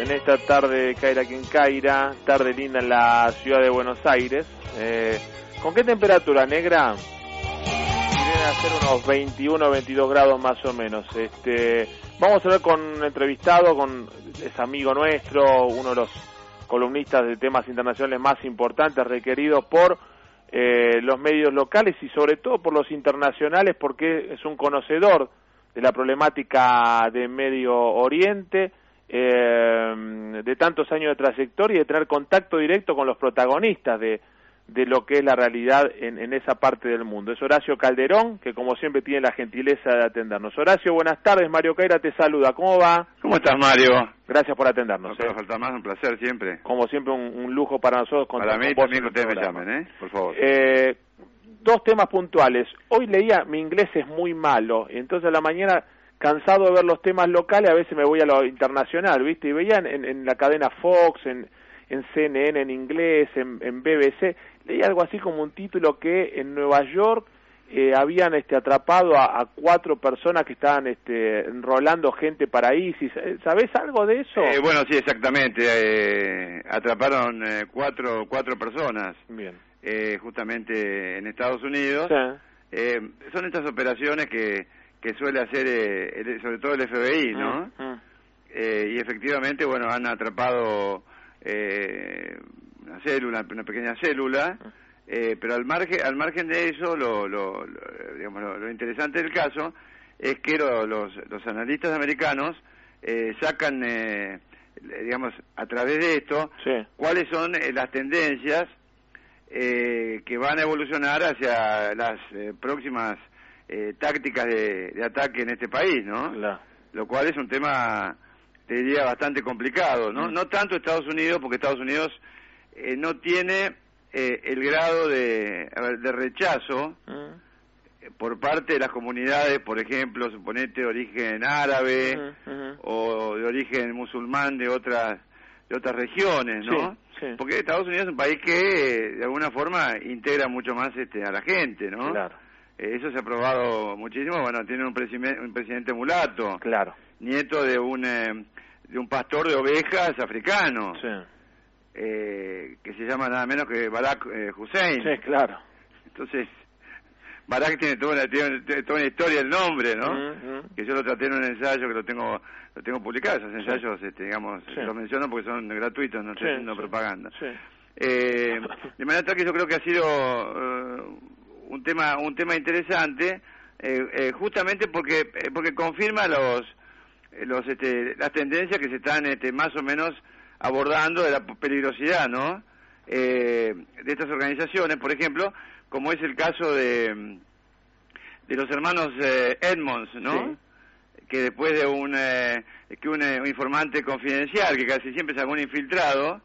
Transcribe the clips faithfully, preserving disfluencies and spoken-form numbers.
en esta tarde de Caira quien Caira, tarde linda en la ciudad de Buenos Aires. Eh, ¿Con qué temperatura, negra? Vienen a ser unos veintiuno o veintidós grados más o menos. Este, vamos a hablar con un entrevistado, con es amigo nuestro, uno de los columnistas de temas internacionales más importantes, requeridos por eh, los medios locales y sobre todo por los internacionales, porque es un conocedor de la problemática de Medio Oriente, eh, de tantos años de trayectoria y de tener contacto directo con los protagonistas de, de lo que es la realidad en, en esa parte del mundo. Es Horacio Calderón, que como siempre tiene la gentileza de atendernos. Horacio, buenas tardes, Mario Caira te saluda. ¿Cómo va? ¿Cómo estás, Mario? Gracias por atendernos. No puede eh. faltar más, un placer siempre. Como siempre, un, un lujo para nosotros. Para mí también que ustedes me llamen, ¿eh? Por favor. Eh... Dos temas puntuales. Hoy leía, mi inglés es muy malo, entonces a la mañana, cansado de ver los temas locales, a veces me voy a lo internacional, ¿viste? Y veía en, en la cadena Fox, en, en C N N en inglés, en, en B B C, leía algo así como un título que en Nueva York eh, habían este, atrapado a, a cuatro personas que estaban este, enrolando gente para ISIS. ¿Sabés algo de eso? Eh, bueno, sí, exactamente. Eh, atraparon eh, cuatro, cuatro personas. Bien. Eh, justamente en Estados Unidos. Sí. Eh, son estas operaciones que, que suele hacer eh, el, sobre todo el F B I, ¿no? Mm, mm. Eh, y efectivamente, bueno, han atrapado eh, una célula, una pequeña célula, eh, pero al margen, al margen de eso, lo, lo, lo, digamos, lo, lo interesante del caso es que lo, los, los analistas americanos eh, sacan, eh, digamos, a través de esto, sí, cuáles son eh, las tendencias Eh, que van a evolucionar hacia las eh, próximas eh, tácticas de, de ataque en este país, ¿no? La. Lo cual es un tema, te diría, bastante complicado, ¿no? Mm. No tanto Estados Unidos, porque Estados Unidos eh, no tiene eh, el grado de, a ver, de rechazo mm. eh, por parte de las comunidades, por ejemplo, suponete de origen árabe mm, mm. o de origen musulmán de otras de otras regiones, ¿no? Sí. Sí. Porque Estados Unidos es un país que de alguna forma integra mucho más este a la gente, ¿no? Claro. Eh, eso se ha probado muchísimo. Bueno, tiene un, presime, un presidente mulato, claro, nieto de un eh, de un pastor de ovejas africano, sí, eh, que se llama nada menos que Barack eh, Hussein. Sí, claro. Entonces, Barack tiene toda una, tiene toda una historia el nombre, ¿no? Mm-hmm. Que yo lo traté en un ensayo que lo tengo lo tengo publicado, esos ensayos, sí, este, digamos, sí, los menciono porque son gratuitos, no estoy sí, haciendo sí, propaganda. Sí. Eh, de manera tal que yo creo que ha sido uh, un tema un tema interesante, eh, eh, justamente porque eh, porque confirma los los este, las tendencias que se están este, más o menos abordando de la peligrosidad, ¿no? Eh, de estas organizaciones, por ejemplo, como es el caso de de los hermanos eh, Edmonds, ¿no? Sí. Que después de un eh, que un, eh, un informante confidencial, que casi siempre es algún infiltrado,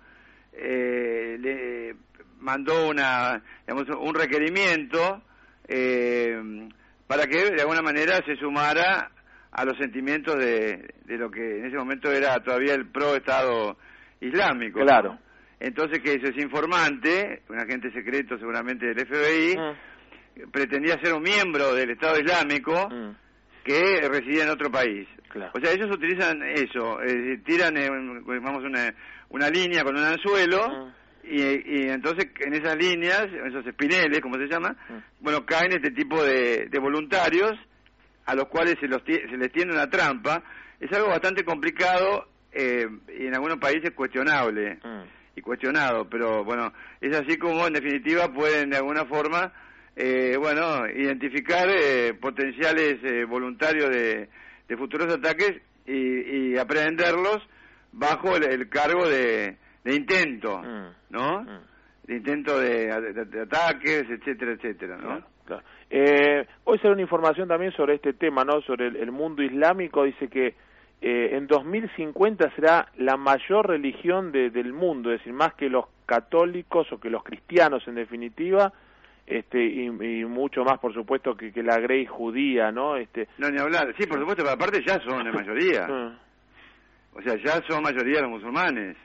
eh, le mandó una digamos un requerimiento eh, para que de alguna manera se sumara a los sentimientos de, de lo que en ese momento era todavía el pro Estado Islámico. Claro. ¿No? Entonces, que ese informante, un agente secreto seguramente del F B I, mm. pretendía ser un miembro del Estado Islámico mm. que residía en otro país. Claro. O sea, ellos utilizan eso, eh, tiran eh, vamos una, una línea con un anzuelo mm. y, y entonces en esas líneas, esos espineles, como se llama, mm. bueno, caen este tipo de, de voluntarios a los cuales se, los, se les tiende una trampa. Es algo bastante complicado eh, y en algunos países cuestionable mm. y cuestionado, pero bueno, es así como en definitiva pueden de alguna forma eh, bueno, identificar eh, potenciales eh, voluntarios de, de futuros ataques y, y aprehenderlos bajo el, el cargo de, de intento, mm. ¿no? Mm. De intento de, de, de ataques, etcétera, etcétera, ¿no? Claro, claro. Eh, hoy sale una información también sobre este tema, ¿no? Sobre el, el mundo islámico. Dice que eh, en dos mil cincuenta será la mayor religión de, del mundo, es decir, más que los católicos o que los cristianos en definitiva. Este, y, y mucho más, por supuesto, que, que la Grey judía, ¿no? Este... No, ni hablar. Sí, por supuesto, pero aparte ya son la mayoría. O sea, ya son mayoría los musulmanes.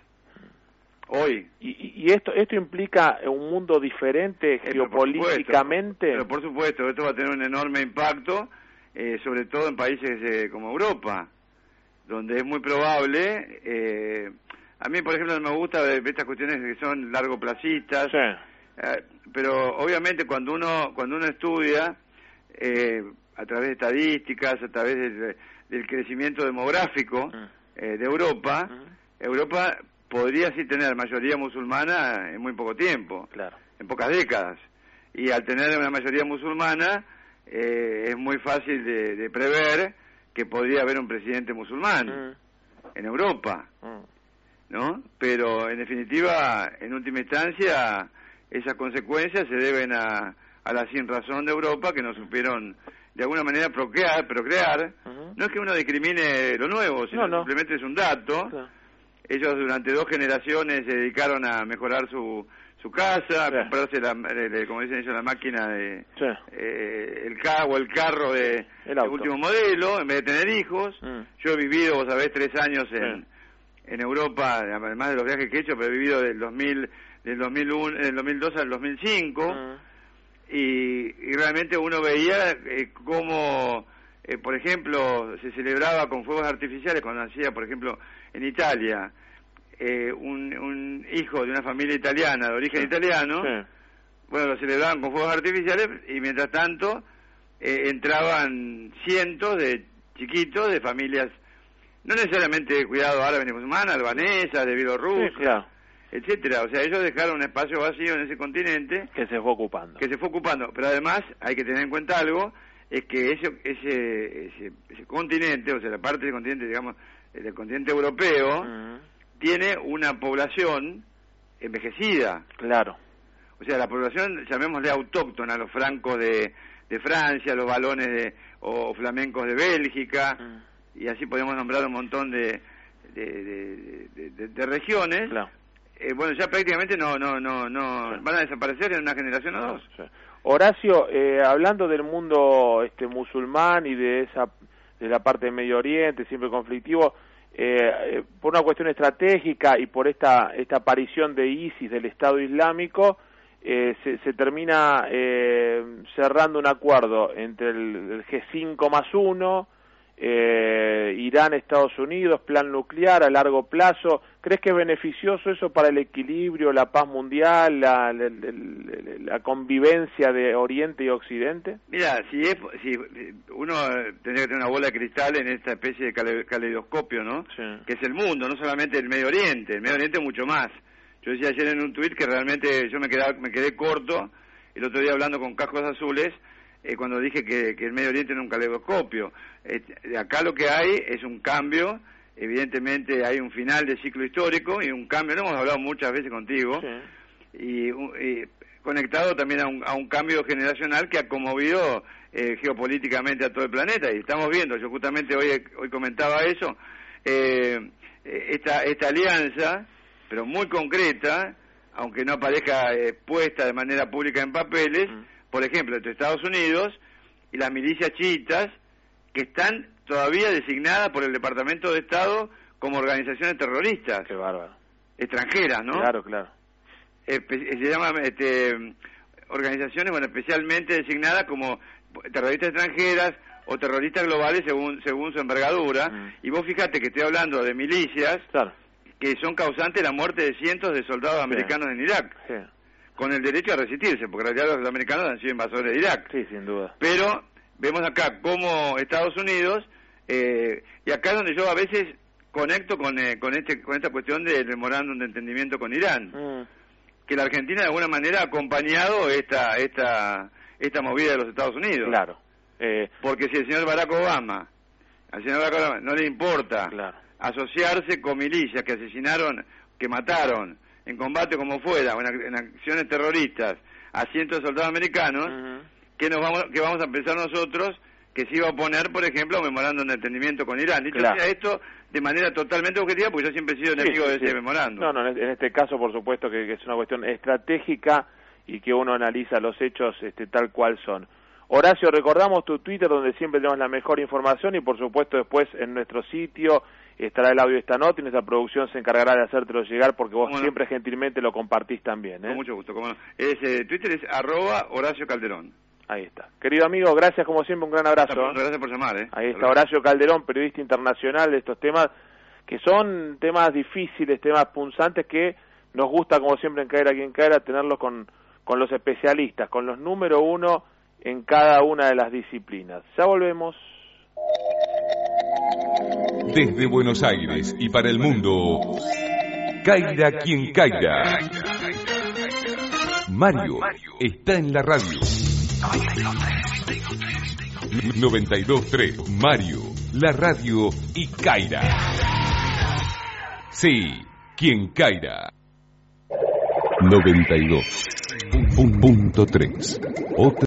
Hoy. ¿Y, y esto esto implica un mundo diferente eh, geopolíticamente? Pero por supuesto, pero por supuesto, esto va a tener un enorme impacto, eh, sobre todo en países eh, como Europa, donde es muy probable, eh, a mí por ejemplo no me gusta ver estas cuestiones que son largoplacistas, sí. eh, pero obviamente cuando uno cuando uno estudia eh, a través de estadísticas, a través del, del crecimiento demográfico mm. eh, de Europa, mm. Europa podría sí tener mayoría musulmana en muy poco tiempo, claro. en pocas décadas, y al tener una mayoría musulmana eh, es muy fácil de, de prever que podría haber un presidente musulmán mm. en Europa, mm. ¿no? Pero en definitiva, en última instancia, esas consecuencias se deben a, a la sinrazón de Europa, que no supieron de alguna manera procrear, procrear. Uh-huh. No es que uno discrimine lo nuevo, sino no, no. simplemente es un dato. Claro. Ellos durante dos generaciones se dedicaron a mejorar su su casa, a sí. comprarse, la, de, como dicen ellos, la máquina de sí. eh, el carro, el carro de, el de último modelo, en vez de tener hijos. Mm. Yo he vivido, vos sabés, tres años en, sí. en Europa, además de los viajes que he hecho, pero he vivido del dos mil, del dos mil uno, del dos mil dos al dos mil cinco, mm. y, y realmente uno veía eh, cómo, eh, por ejemplo, se celebraba con fuegos artificiales cuando hacía, por ejemplo, en Italia, Eh, un, un hijo de una familia italiana, de origen sí, italiano, sí. bueno, lo celebraban con fuegos artificiales y mientras tanto eh, entraban cientos de chiquitos de familias, no necesariamente de cuidado árabe ni musulmana, albanesa, de Bielorrusia, sí, claro. etcétera. O sea, ellos dejaron un espacio vacío en ese continente que se fue ocupando. Que se fue ocupando, pero además hay que tener en cuenta algo, es que ese ese, ese, ese continente, o sea, la parte del continente, digamos, del continente europeo, uh-huh. tiene una población envejecida. Claro. O sea, la población, llamémosle autóctona, los francos de, de Francia, los valones de, o flamencos de Bélgica, mm. y así podemos nombrar un montón de, de, de, de, de, de regiones. Claro. Eh, bueno, ya prácticamente no no no no sí. van a desaparecer en una generación o dos. Sí. Horacio, eh, hablando del mundo este musulmán y de esa de la parte del Medio Oriente, siempre conflictivo, Eh, por una cuestión estratégica y por esta esta aparición de ISIS, del Estado Islámico, eh, se, se termina eh, cerrando un acuerdo entre el, el G cinco más uno, eh, Irán, Estados Unidos, plan nuclear a largo plazo. ¿Crees que es beneficioso eso para el equilibrio, la paz mundial, la, la, la, la convivencia de Oriente y Occidente? Mira, si es si uno tendría que tener una bola de cristal en esta especie de cale, caleidoscopio, ¿no? Sí. Que es el mundo, no solamente el Medio Oriente, el Medio Oriente mucho más. Yo decía ayer en un tuit que realmente yo me quedé, me quedé corto, el otro día hablando con Cascos Azules, eh, cuando dije que, que el Medio Oriente era un caleidoscopio. Eh, acá lo que hay es un cambio. Evidentemente hay un final de ciclo histórico y un cambio, lo hemos hablado muchas veces contigo, sí. y, y conectado también a un, a un cambio generacional que ha conmovido eh, geopolíticamente a todo el planeta, y estamos viendo, yo justamente hoy hoy comentaba eso, eh, esta esta alianza, pero muy concreta, aunque no aparezca eh, puesta de manera pública en papeles, mm. por ejemplo, entre Estados Unidos y las milicias chiitas, que están todavía designadas por el Departamento de Estado como organizaciones terroristas. Qué bárbaro. Extranjeras, ¿no? Claro, claro. Espe- se llaman este, organizaciones, bueno, especialmente designadas como terroristas extranjeras o terroristas globales según según su envergadura. Mm. Y vos fíjate que estoy hablando de milicias claro. que son causantes de la muerte de cientos de soldados sí. americanos en Irak. Sí. Con el derecho a resistirse, porque en realidad los americanos han sido invasores de Irak. Sí, sin duda. Pero vemos acá como Estados Unidos, eh, y acá es donde yo a veces conecto con eh, con este con esta cuestión del memorándum de entendimiento con Irán, mm. que la Argentina de alguna manera ha acompañado esta esta esta movida de los Estados Unidos. Claro. Eh, porque si el señor Barack Obama, al señor Barack Obama no le importa claro. asociarse con milicias que asesinaron, que mataron en combate como fuera, o en, en acciones terroristas a cientos de soldados americanos, uh-huh. que nos vamos que vamos a pensar nosotros que se iba a oponer, por ejemplo, a un memorándum de entendimiento con Irán. Dicho claro. sea esto de manera totalmente objetiva, porque yo siempre he sido enemigo sí, sí, de ese sí. memorándum. No, no, en este caso, por supuesto, que, que es una cuestión estratégica y que uno analiza los hechos este, tal cual son. Horacio, recordamos tu Twitter, donde siempre tenemos la mejor información, y por supuesto después en nuestro sitio estará el audio de esta nota y nuestra producción se encargará de hacértelo llegar, porque vos bueno. siempre gentilmente lo compartís también. ¿eh? Con mucho gusto. Como no. es, eh, Twitter es arroba Horacio Calderón. Ahí está. Querido amigo, gracias como siempre, un gran abrazo. Gracias por llamar. ¿eh? Ahí está Horacio Calderón, periodista internacional de estos temas, que son temas difíciles, temas punzantes, que nos gusta como siempre en Caera quien Caera tenerlos con, con los especialistas, con los número uno en cada una de las disciplinas. Ya volvemos. Desde Buenos Aires y para el mundo, Caera quien Caera. Mario está en la radio. noventa y dos punto tres Mario, la radio y Caera. Sí, quien Caera. noventa y dos punto tres